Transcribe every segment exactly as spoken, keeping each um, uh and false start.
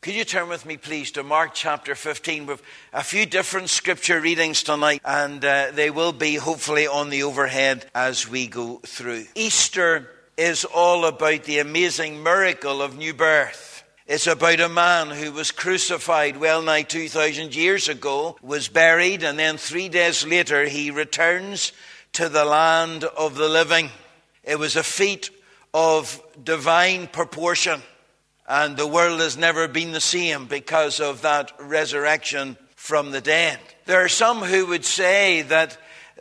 Could you turn with me, please, to Mark chapter fifteen? We've a few different scripture readings tonight, and uh, they will be hopefully on the overhead as we go through. Easter is all about the amazing miracle of new birth. It's about a man who was crucified well nigh two thousand years ago, was buried, and then three days later he returns to the land of the living. It was a feat of divine proportion. And the world has never been the same because of that resurrection from the dead. There are some who would say that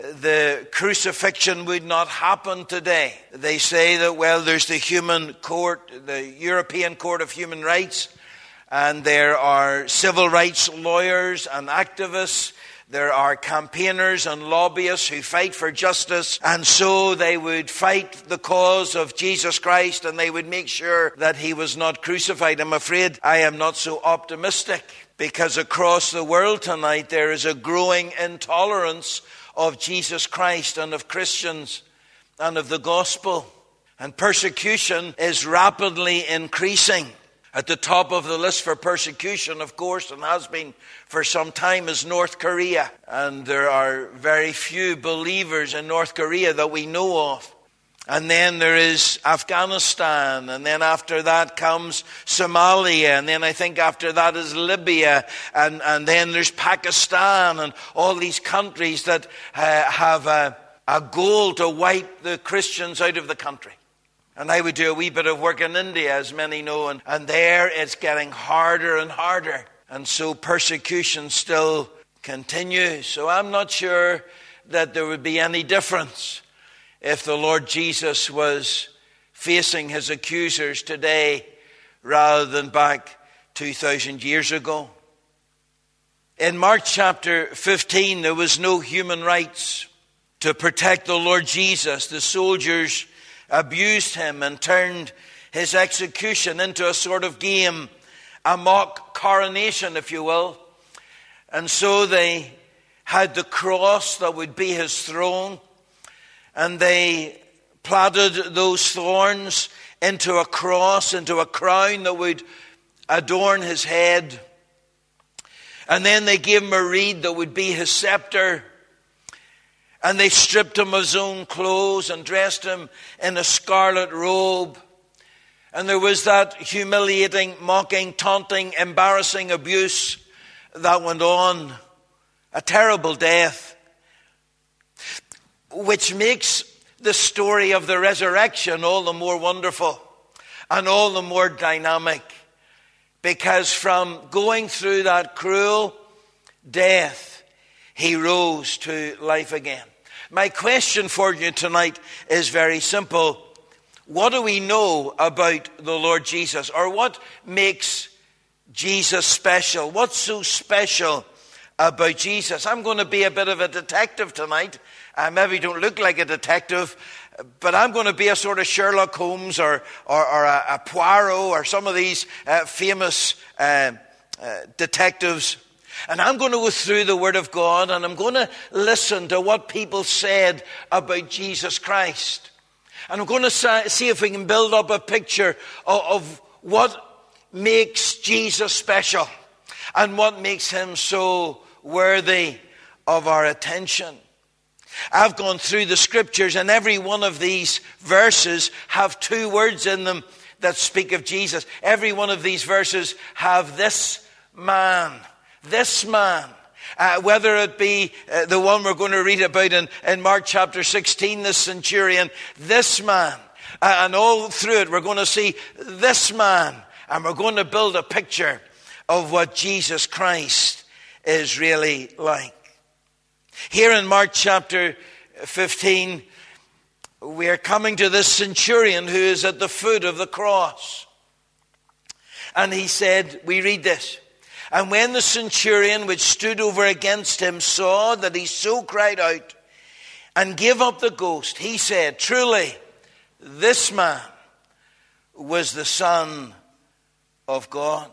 the crucifixion would not happen today. They say that, well, there's the human court, the European Court of Human Rights, and there are civil rights lawyers and activists. There are campaigners and lobbyists who fight for justice, and so they would fight the cause of Jesus Christ, and they would make sure that he was not crucified. I'm afraid I am not so optimistic, because across the world tonight there is a growing intolerance of Jesus Christ and of Christians and of the gospel. And persecution is rapidly increasing. At the top of the list for persecution, of course, and has been for some time, is North Korea. And there are very few believers in North Korea that we know of. And then there is Afghanistan, and then after that comes Somalia, and then I think after that is Libya, and, and then there's Pakistan, and all these countries that uh, have a, a goal to wipe the Christians out of the country. And I would do a wee bit of work in India, as many know, and, and there it's getting harder and harder. And so persecution still continues. So I'm not sure that there would be any difference if the Lord Jesus was facing his accusers today rather than back two thousand years ago. In Mark chapter fifteen, there was no human rights to protect the Lord Jesus. The soldiers abused him and turned his execution into a sort of game, a mock coronation, if you will. And so they had the cross that would be his throne, and they plaited those thorns into a cross, into a crown that would adorn his head. And then they gave him a reed that would be his scepter. And they stripped him of his own clothes and dressed him in a scarlet robe. And there was that humiliating, mocking, taunting, embarrassing abuse that went on. A terrible death. Which makes the story of the resurrection all the more wonderful and all the more dynamic. Because from going through that cruel death, he rose to life again. My question for you tonight is very simple. What do we know about the Lord Jesus? Or what makes Jesus special? What's so special about Jesus? I'm going to be a bit of a detective tonight. I maybe don't look like a detective, but I'm going to be a sort of Sherlock Holmes or, or, or a, a Poirot or some of these uh, famous uh, uh, detectives. And I'm going to go through the Word of God, and I'm going to listen to what people said about Jesus Christ. And I'm going to see if we can build up a picture of, of what makes Jesus special and what makes him so worthy of our attention. I've gone through the scriptures, and every one of these verses have two words in them that speak of Jesus. Every one of these verses have this man. This man, uh, whether it be uh, the one we're going to read about in, in Mark chapter sixteen, the centurion, this man, uh, and all through it we're going to see this man, and we're going to build a picture of what Jesus Christ is really like. Here in Mark chapter fifteen, we are coming to this centurion who is at the foot of the cross. And he said, we read this, "And when the centurion which stood over against him saw that he so cried out and gave up the ghost, he said, truly, this man was the Son of God."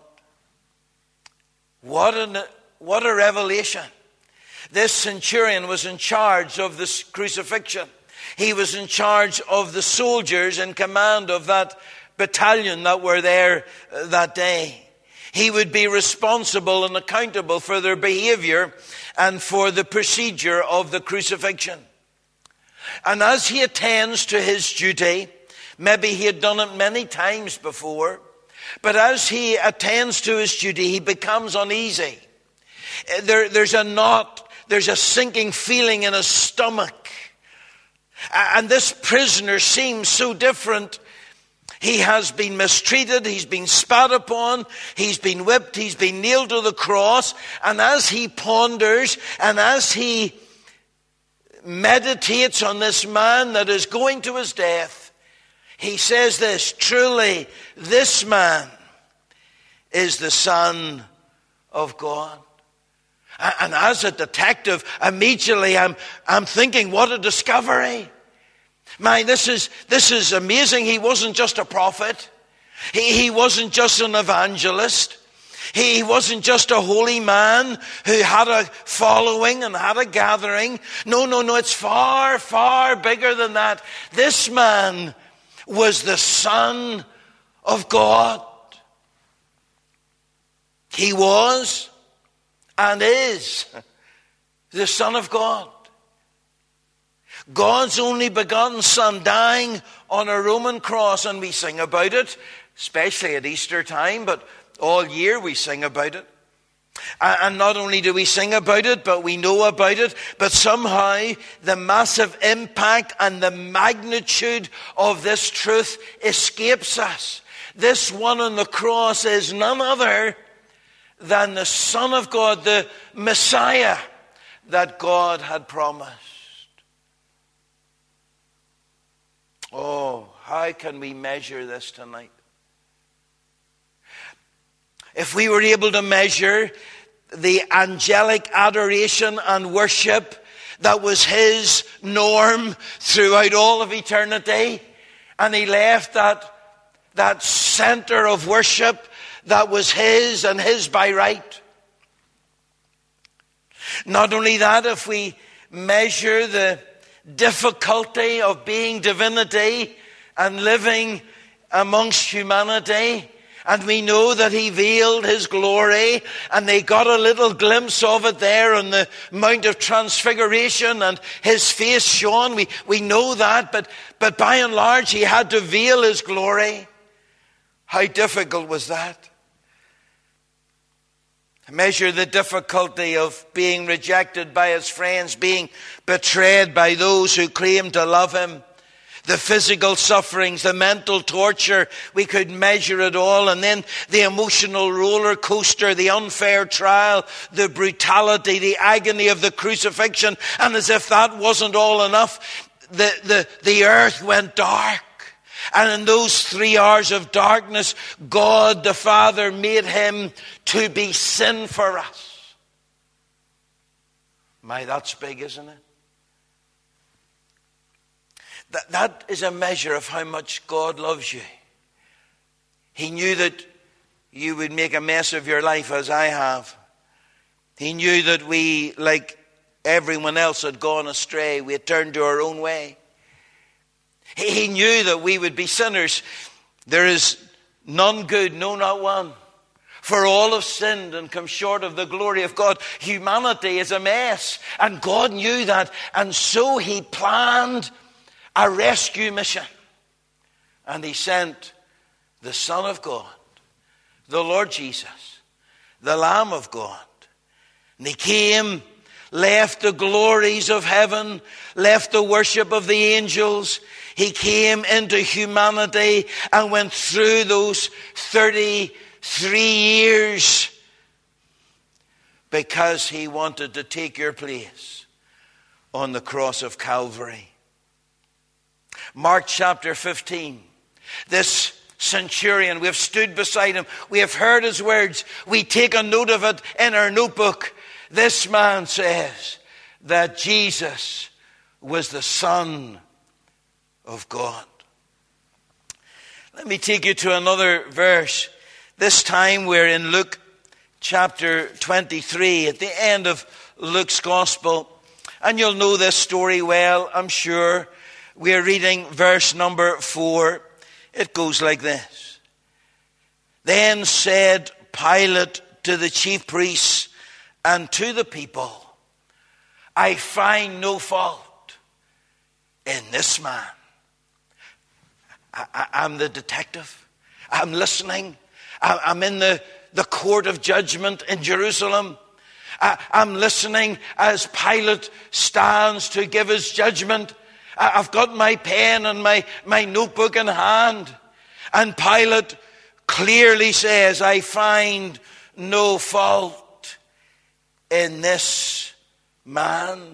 What a, what a revelation. This centurion was in charge of this crucifixion. He was in charge of the soldiers in command of that battalion that were there that day. He would be responsible and accountable for their behavior and for the procedure of the crucifixion. And as he attends to his duty, maybe he had done it many times before, but as he attends to his duty, he becomes uneasy. There, there's a knot, there's a sinking feeling in his stomach. And this prisoner seems so different. He has been mistreated, he's been spat upon, he's been whipped, he's been nailed to the cross. And as he ponders and as he meditates on this man that is going to his death, he says this, truly this man is the Son of God. And as a detective, immediately I'm, I'm thinking, what a discovery. Man, this is, this is amazing. He wasn't just a prophet. He, he wasn't just an evangelist. He wasn't just a holy man who had a following and had a gathering. No, no, no, it's far, far bigger than that. This man was the Son of God. He was and is the Son of God. God's only begotten Son dying on a Roman cross, and we sing about it, especially at Easter time, but all year we sing about it. And not only do we sing about it, but we know about it, but somehow the massive impact and the magnitude of this truth escapes us. This one on the cross is none other than the Son of God, the Messiah that God had promised. Oh, how can we measure this tonight? If we were able to measure the angelic adoration and worship that was his norm throughout all of eternity, and he left that, that center of worship that was his and his by right. Not only that, if we measure the difficulty of being divinity and living amongst humanity, and we know that he veiled his glory, and they got a little glimpse of it there on the Mount of Transfiguration, and his face shone. We, we know that, but, but by and large he had to veil his glory. How difficult was that? Measure the difficulty of being rejected by his friends, being betrayed by those who claim to love him. The physical sufferings, the mental torture, we could measure it all. And then the emotional roller coaster, the unfair trial, the brutality, the agony of the crucifixion. And as if that wasn't all enough, the, the, the earth went dark. And in those three hours of darkness, God the Father made him to be sin for us. My, that's big, isn't it? That, that is a measure of how much God loves you. He knew that you would make a mess of your life as I have. He knew that we, like everyone else, had gone astray. We had turned to our own way. He knew that we would be sinners. There is none good, no, not one. For all have sinned and come short of the glory of God. Humanity is a mess. And God knew that. And so he planned a rescue mission. And he sent the Son of God, the Lord Jesus, the Lamb of God. And he came, left the glories of heaven, left the worship of the angels. He came into humanity and went through those thirty-three years because he wanted to take your place on the cross of Calvary. Mark chapter fifteen. This centurion, we have stood beside him. We have heard his words. We take a note of it in our notebook. This man says that Jesus was the Son of God. Let me take you to another verse. This time we're in Luke chapter twenty-three, at the end of Luke's gospel. And you'll know this story well, I'm sure. We're reading verse number four. It goes like this. Then said Pilate to the chief priests and to the people, I find no fault in this man. I, I, I'm the detective. I'm listening. I, I'm in the, the court of judgment in Jerusalem. I, I'm listening as Pilate stands to give his judgment. I, I've got my pen and my, my notebook in hand. And Pilate clearly says, I find no fault in this man.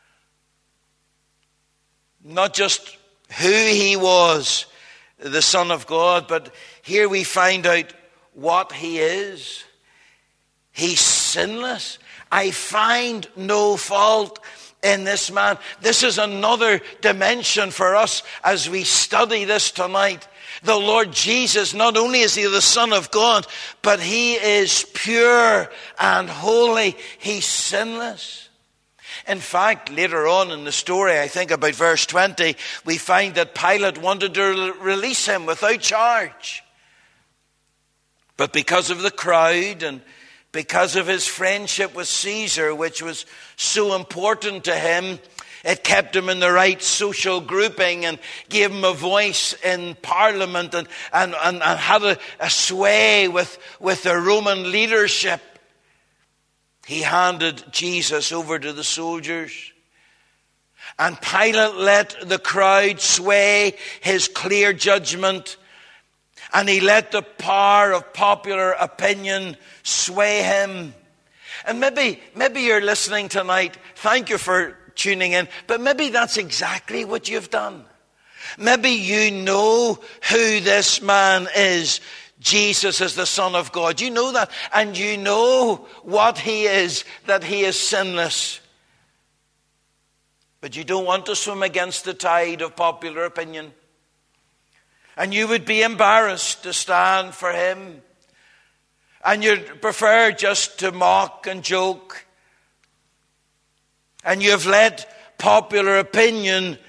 Not just who he was, the Son of God, but here we find out what he is. He's sinless. I find no fault in this man. This is another dimension for us as we study this tonight. The Lord Jesus, not only is he the Son of God, but he is pure and holy. He's sinless. In fact, later on in the story, I think about verse twenty, we find that Pilate wanted to release him without charge. But because of the crowd and because of his friendship with Caesar, which was so important to him, it kept him in the right social grouping and gave him a voice in Parliament and, and, and, and had a, a sway with, with the Roman leadership. He handed Jesus over to the soldiers. And Pilate let the crowd sway his clear judgment. And he let the power of popular opinion sway him. And maybe, maybe you're listening tonight. Thank you for tuning in. But maybe that's exactly what you've done. Maybe you know who this man is. Jesus is the Son of God. You know that. And you know what he is, that he is sinless. But you don't want to swim against the tide of popular opinion. And you would be embarrassed to stand for him. And you'd prefer just to mock and joke. And you've let popular opinion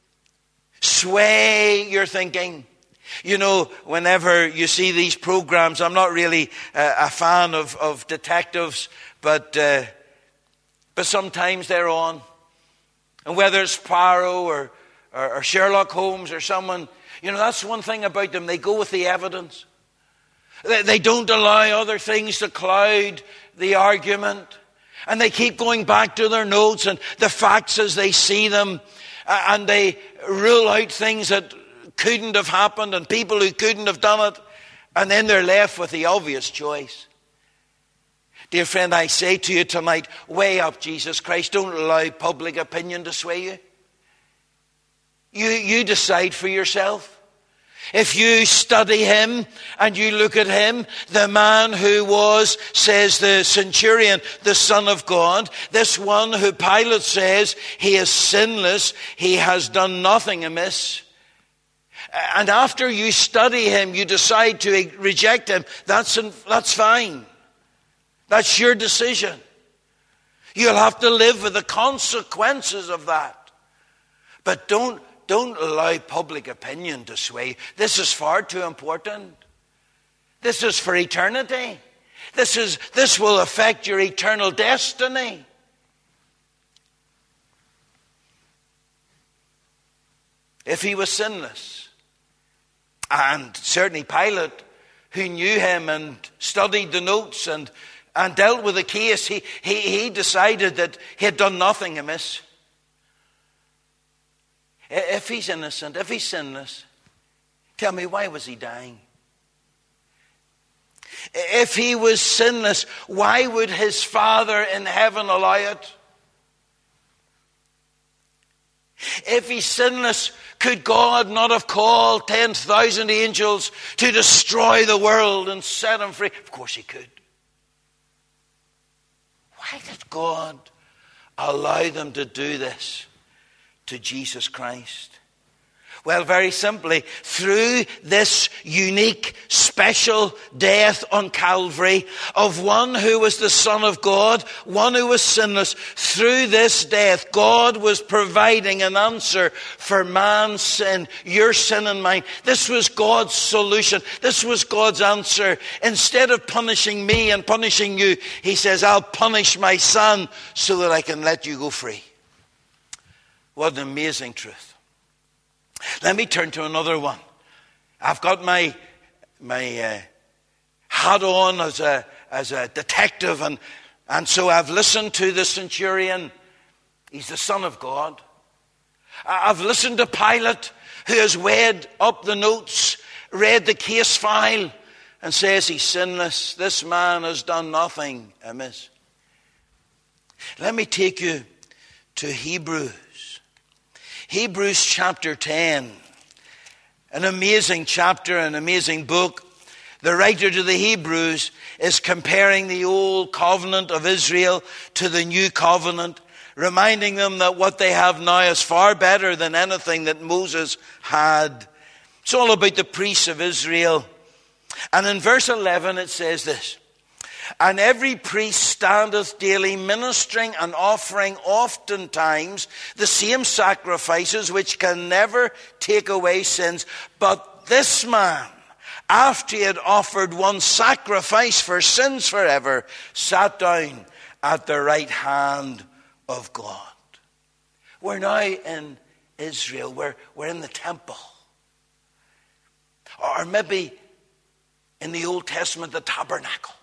sway your thinking. You know, whenever you see these programs, I'm not really uh, a fan of, of detectives, but uh, but sometimes they're on. And whether it's Poirot or, or, or Sherlock Holmes or someone, you know, that's one thing about them. They go with the evidence. They, they don't allow other things to cloud the argument. And they keep going back to their notes and the facts as they see them. Uh, and they rule out things that couldn't have happened and people who couldn't have done it. And then they're left with the obvious choice. Dear friend, I say to you tonight, weigh up Jesus Christ. Don't allow public opinion to sway you. You, you decide for yourself. If you study him and you look at him, the man who was, says the centurion, the Son of God, this one who Pilate says he is sinless, he has done nothing amiss. And after you study him, you decide to reject him, that's, that's fine. That's your decision. You'll have to live with the consequences of that. But don't Don't allow public opinion to sway. This is far too important. This is for eternity. This is this will affect your eternal destiny. If he was sinless, and certainly Pilate, who knew him and studied the notes and, and dealt with the case, he, he, he decided that he had done nothing amiss. If he's innocent, if he's sinless, tell me, why was he dying? If he was sinless, why would his Father in heaven allow it? If he's sinless, could God not have called ten thousand angels to destroy the world and set him free? Of course he could. Why did God allow them to do this to Jesus Christ? Well, very simply, through this unique, special death on Calvary of one who was the Son of God, one who was sinless, through this death, God was providing an answer for man's sin, your sin and mine. This was God's solution. This was God's answer. Instead of punishing me and punishing you, he says, I'll punish my son so that I can let you go free. What an amazing truth. Let me turn to another one. I've got my my uh, hat on as a as a detective, and and so I've listened to the centurion. He's the Son of God. I've listened to Pilate, who has weighed up the notes, read the case file, and says he's sinless. This man has done nothing amiss. Let me take you to Hebrews. Hebrews chapter ten, an amazing chapter, an amazing book. The writer to the Hebrews is comparing the old covenant of Israel to the new covenant, reminding them that what they have now is far better than anything that Moses had. It's all about the priests of Israel. And in verse eleven it says this, and every priest standeth daily ministering and offering oftentimes the same sacrifices which can never take away sins. But this man, after he had offered one sacrifice for sins forever, sat down at the right hand of God. We're now in Israel. We're, we're in the temple. Or maybe in the Old Testament, the tabernacle.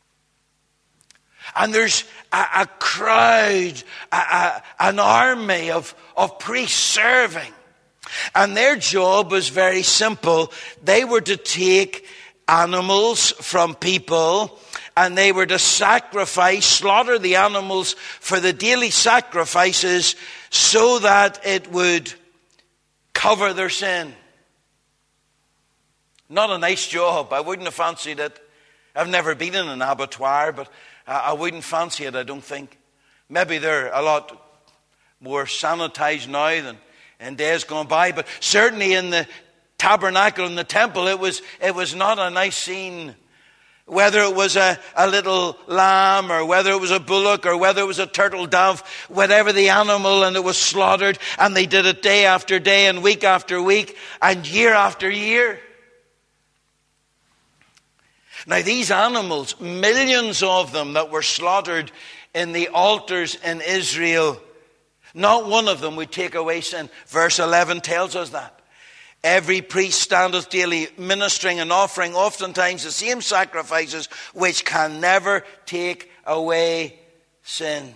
And there's a, a crowd, a, a, an army of, of priests serving. And their job was very simple. They were to take animals from people, and they were to sacrifice, slaughter the animals for the daily sacrifices so that it would cover their sin. Not a nice job. I wouldn't have fancied it. I've never been in an abattoir, but I wouldn't fancy it, I don't think. Maybe they're a lot more sanitized now than in days gone by, but certainly in the tabernacle, in the temple, it was it was not a nice scene. Whether it was a, a little lamb, or whether it was a bullock, or whether it was a turtle dove, whatever the animal, and it was slaughtered, and they did it day after day, and week after week, and year after year. Now these animals, millions of them that were slaughtered in the altars in Israel, not one of them would take away sin. Verse eleven tells us that. Every priest standeth daily ministering and offering oftentimes the same sacrifices which can never take away sins.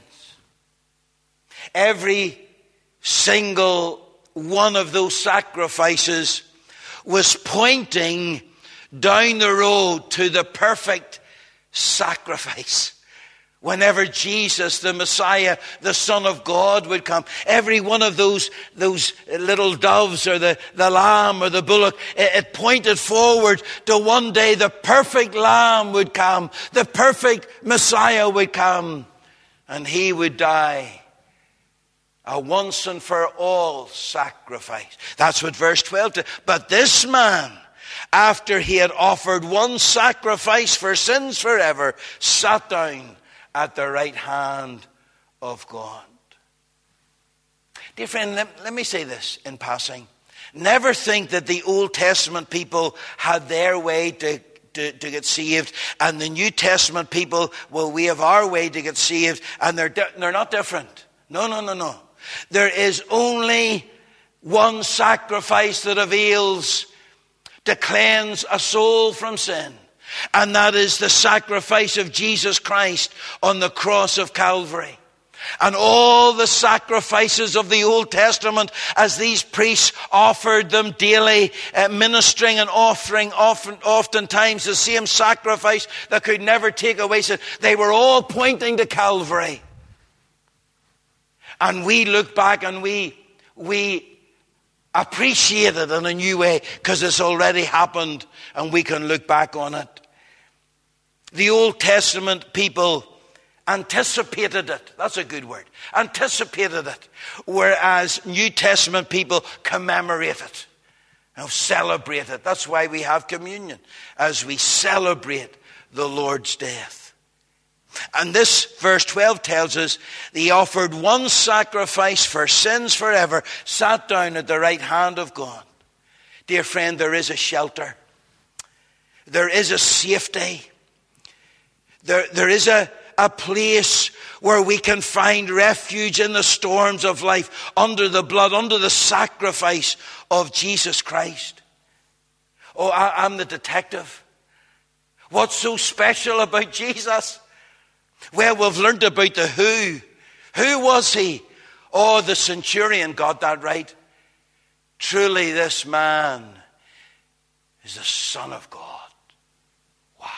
Every single one of those sacrifices was pointing down the road to the perfect sacrifice. Whenever Jesus, the Messiah, the Son of God would come, every one of those, those little doves or the, the lamb or the bullock, it, it pointed forward to one day the perfect lamb would come, the perfect Messiah would come, and he would die. A once and for all sacrifice. That's what verse twelve did. But this man, after he had offered one sacrifice for sins forever, sat down at the right hand of God. Dear friend, let, let me say this in passing. Never think that the Old Testament people had their way to, to, to get saved, and the New Testament people, well, we have our way to get saved, and they're, di- they're not different. No, no, no, no. There is only one sacrifice that avails to cleanse a soul from sin. And that is the sacrifice of Jesus Christ on the cross of Calvary. And all the sacrifices of the Old Testament, as these priests offered them daily, uh, ministering and offering often, oftentimes the same sacrifice that could never take away sin, they were all pointing to Calvary. And we look back and we, we appreciate it in a new way because it's already happened and we can look back on it. The Old Testament people anticipated it. That's a good word. Anticipated it. Whereas New Testament people commemorate it. Now celebrate it. That's why we have communion, as we celebrate the Lord's death. And this verse twelve tells us that he offered one sacrifice for sins forever, sat down at the right hand of God. Dear friend, there is a shelter. There is a safety. There, there is a, a place where we can find refuge in the storms of life, under the blood, under the sacrifice of Jesus Christ. Oh, I, I'm the detective. What's so special about Jesus? Well, we've learned about the who. Who was he? Oh, the centurion got that right. Truly, this man is the Son of God. Wow.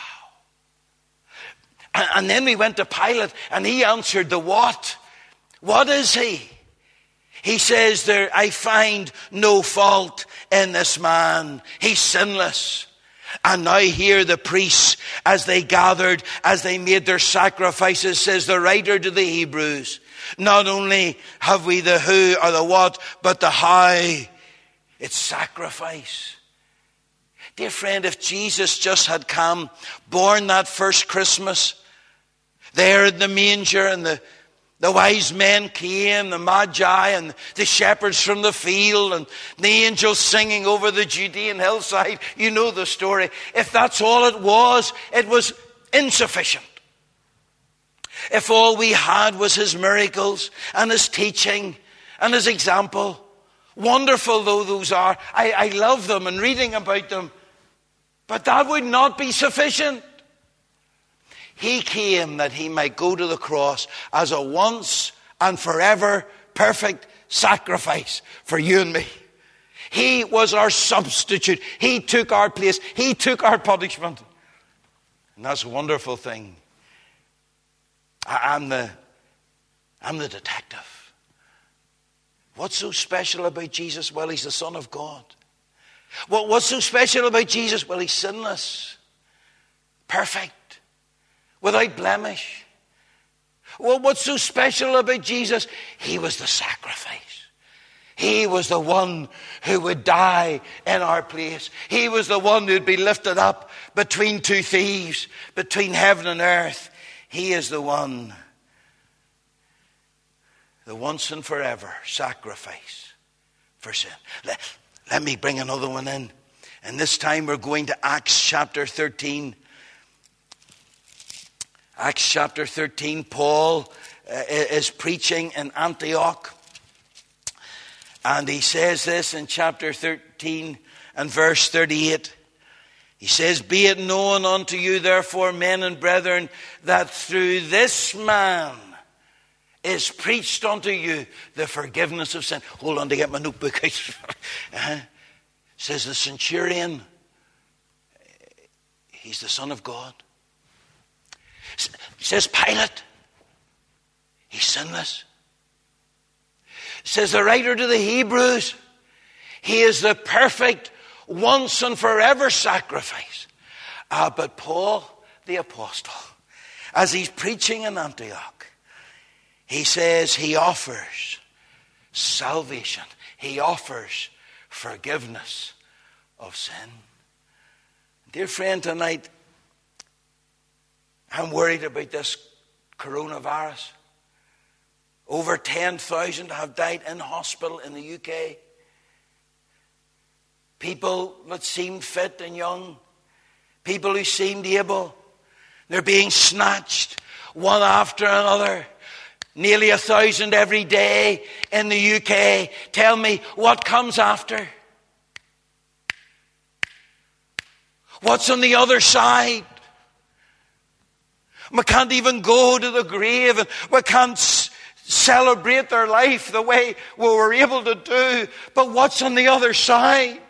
And, and then we went to Pilate, and he answered the what. What is he? He says there, I find no fault in this man. He's sinless. And now here the priests, as they gathered, as they made their sacrifices, says the writer to the Hebrews, not only have we the who or the what, but the how. It's sacrifice. Dear friend, if Jesus just had come, born that first Christmas, there in the manger, and the, the wise men came, the magi and the shepherds from the field, and the angels singing over the Judean hillside. You know the story. If that's all it was, it was insufficient. If all we had was his miracles and his teaching and his example, wonderful though those are, I, I love them and reading about them, but that would not be sufficient. He came that he might go to the cross as a once and forever perfect sacrifice for you and me. He was our substitute. He took our place. He took our punishment. And that's a wonderful thing. I, I'm the, I'm the detective. What's so special about Jesus? Well, he's the Son of God. What, what's so special about Jesus? Well, he's sinless, perfect, without blemish. Well, what's so special about Jesus? He was the sacrifice. He was the one who would die in our place. He was the one who'd be lifted up between two thieves, between heaven and earth. He is the one, the once and forever sacrifice for sin. Let, let me bring another one in. And this time we're going to Acts chapter thirteen. Acts chapter thirteen, Paul uh, is preaching in Antioch. And he says this in chapter thirteen and verse thirty-eight. He says, be it known unto you, therefore, men and brethren, that through this man is preached unto you the forgiveness of sin. Hold on to get my notebook out. uh-huh. Says the centurion, he's the Son of God. Says Pilate, he's sinless. Says the writer to the Hebrews, he is the perfect once and forever sacrifice. Ah, but Paul, the apostle, as he's preaching in Antioch, he says he offers salvation. He offers forgiveness of sin. Dear friend, tonight, I'm worried about this coronavirus. Over ten thousand have died in hospital in the U K. People that seemed fit and young. People who seemed able. They're being snatched one after another. Nearly a thousand every day in the U K. Tell me, what comes after? What's on the other side? We can't even go to the grave, and we can't s- celebrate their life the way we were able to do. But what's on the other side?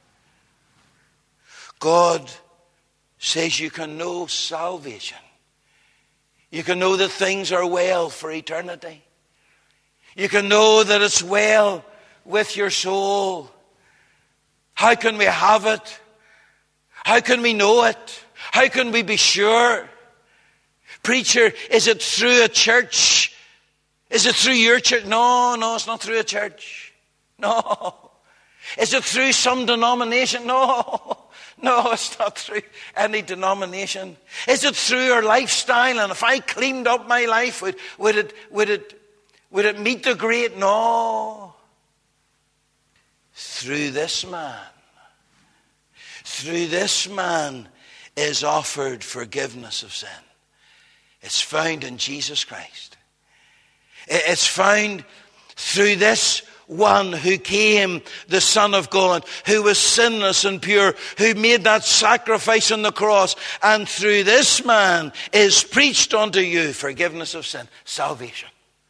God says you can know salvation. You can know that things are well for eternity. You can know that it's well with your soul. How can we have it? How can we know it? How can we be sure? Preacher, is it through a church? Is it through your church? No, no, it's not through a church. No. Is it through some denomination? No. No, it's not through any denomination. Is it through our lifestyle? And if I cleaned up my life, would, would it would it would it meet the great? No. Through this man. Through this man is offered forgiveness of sin. It's found in Jesus Christ. It's found through this one who came, the Son of God, who was sinless and pure, who made that sacrifice on the cross. And through this man is preached unto you forgiveness of sin, salvation.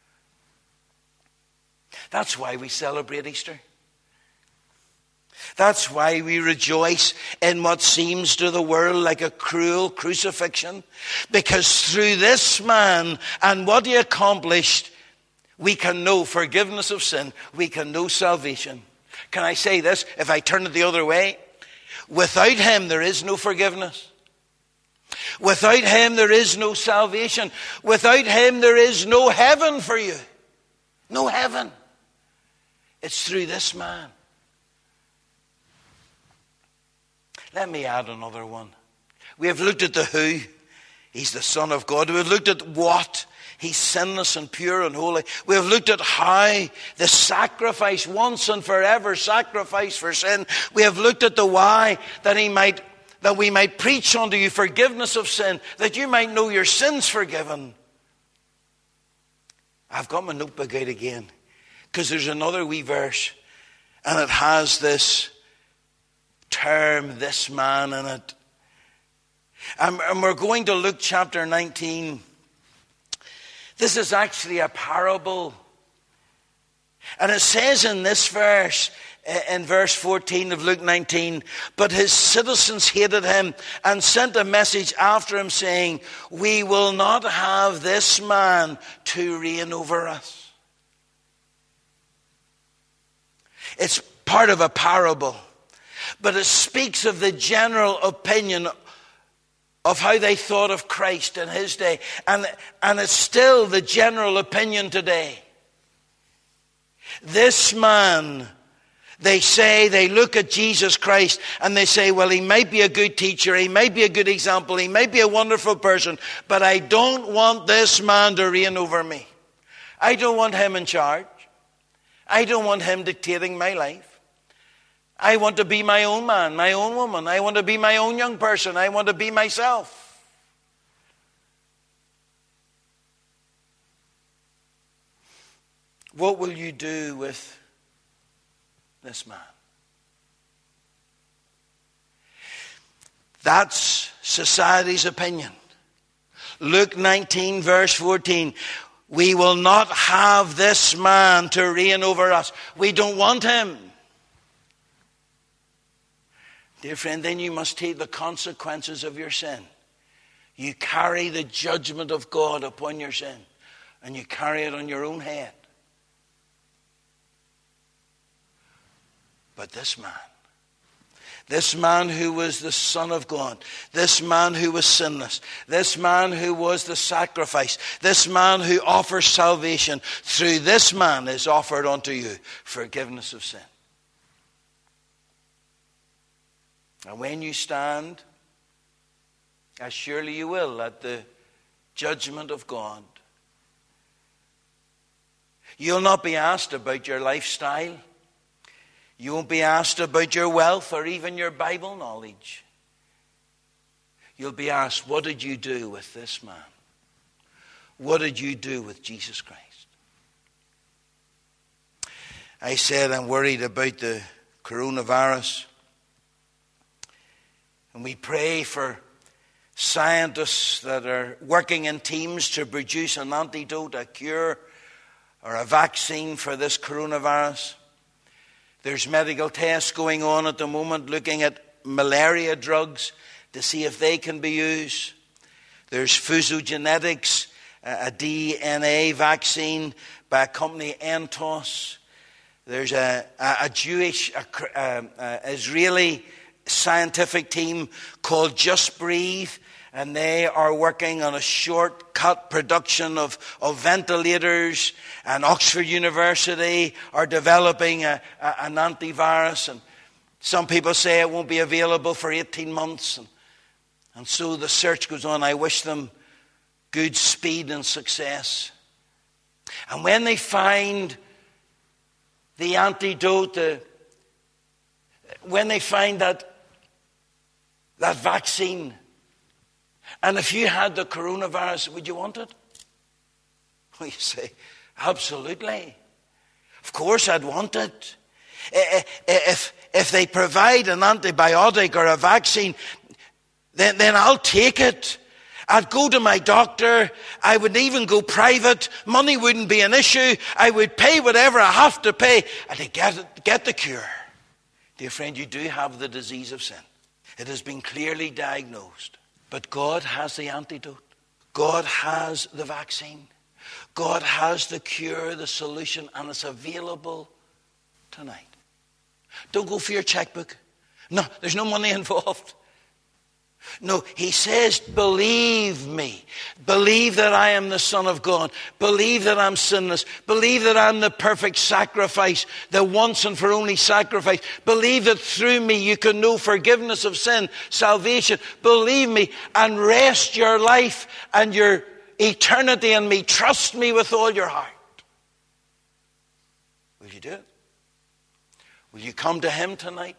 That's why we celebrate Easter. That's why we rejoice in what seems to the world like a cruel crucifixion. Because through this man and what he accomplished, we can know forgiveness of sin. We can know salvation. Can I say this? If I turn it the other way, without him there is no forgiveness. Without him there is no salvation. Without him there is no heaven for you. No heaven. It's through this man. Let me add another one. We have looked at the who. He's the Son of God. We have looked at what. He's sinless and pure and holy. We have looked at how the sacrifice, once and forever sacrifice for sin. We have looked at the why, that he might, that we might preach unto you forgiveness of sin, that you might know your sins forgiven. I've got my notebook out again, because there's another wee verse, and it has this term, this man, in it. And, and we're going to Luke chapter nineteen. This is actually a parable. And it says in this verse, in verse fourteen of Luke nineteen, but his citizens hated him and sent a message after him saying, we will not have this man to reign over us. It's part of a parable, but it speaks of the general opinion of how they thought of Christ in his day. And, and it's still the general opinion today. This man, they say, they look at Jesus Christ and they say, well, he might be a good teacher, he might be a good example, he might be a wonderful person, but I don't want this man to reign over me. I don't want him in charge. I don't want him dictating my life. I want to be my own man, my own woman. I want to be my own young person. I want to be myself. What will you do with this man? That's society's opinion. Luke nineteen, verse fourteen. We will not have this man to reign over us. We don't want him. Dear friend, then you must take the consequences of your sin. You carry the judgment of God upon your sin, and you carry it on your own head. But this man, this man who was the Son of God, this man who was sinless, this man who was the sacrifice, this man who offers salvation, through this man is offered unto you forgiveness of sin. And when you stand, as surely you will, at the judgment of God, you'll not be asked about your lifestyle. You won't be asked about your wealth or even your Bible knowledge. You'll be asked, what did you do with this man? What did you do with Jesus Christ? I said I'm worried about the coronavirus. And we pray for scientists that are working in teams to produce an antidote, a cure, or a vaccine for this coronavirus. There's medical tests going on at the moment looking at malaria drugs to see if they can be used. There's Fuso Genetics, a D N A vaccine by a company, Entos. There's a, a, a Jewish, a, a, a Israeli scientific team called Just Breathe, and they are working on a shortcut production of, of ventilators, and Oxford University are developing a, a, an antivirus, and some people say it won't be available for eighteen months. And, and so the search goes on. I wish them good speed and success. And when they find the antidote, the, when they find that, that vaccine, and if you had the coronavirus, would you want it? Well, you say, absolutely. Of course I'd want it. If, if they provide an antibiotic or a vaccine, then, then I'll take it. I'd go to my doctor. I would even go private. Money wouldn't be an issue. I would pay whatever I have to pay and to get, it, get the cure. Dear friend, you do have the disease of sin. It has been clearly diagnosed. But God has the antidote. God has the vaccine. God has the cure, the solution, and it's available tonight. Don't go for your checkbook. No, there's no money involved. No, he says, believe me. Believe that I am the Son of God. Believe that I'm sinless. Believe that I'm the perfect sacrifice, the once and for only sacrifice. Believe that through me you can know forgiveness of sin, salvation. Believe me and rest your life and your eternity in me. Trust me with all your heart. Will you do it? Will you come to him tonight?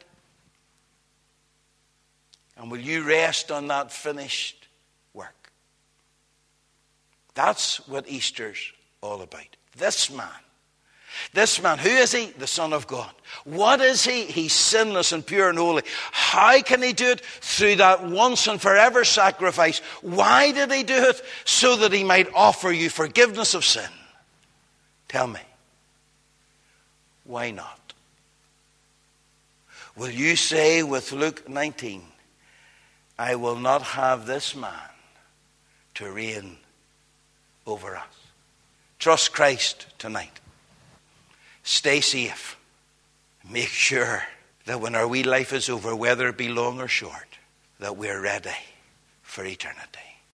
And will you rest on that finished work? That's what Easter's all about. This man. This man, who is he? The Son of God. What is he? He's sinless and pure and holy. How can he do it? Through that once and forever sacrifice. Why did he do it? So that he might offer you forgiveness of sin. Tell me. Why not? Will you say with Luke nineteen, I will not have this man to reign over us. Trust Christ tonight. Stay safe. Make sure that when our wee life is over, whether it be long or short, that we're ready for eternity.